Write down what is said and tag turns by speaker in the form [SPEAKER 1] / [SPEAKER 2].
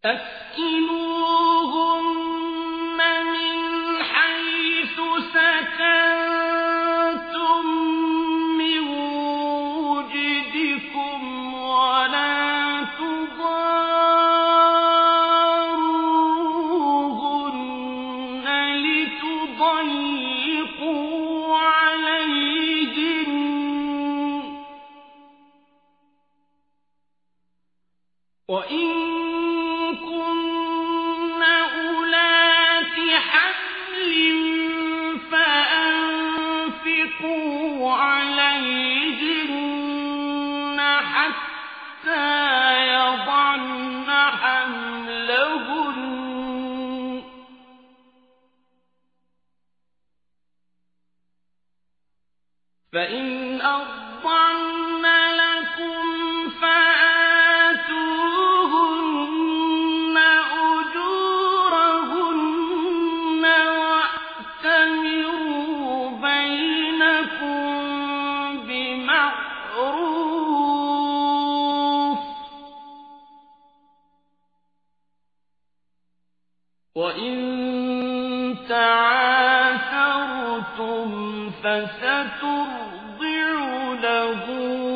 [SPEAKER 1] أسكنوهن من حيث سكنتم من وجدكم ولا تضاروهن لتضيقوا عليهن وإن كن أولات حمل فأنفقوا عليهن حتى يضعن حملهن فإن أرضعن لكم فآتوهن أجورهن وأتمروا بينكم بمعروف وإن تعاثرتم فسترضع له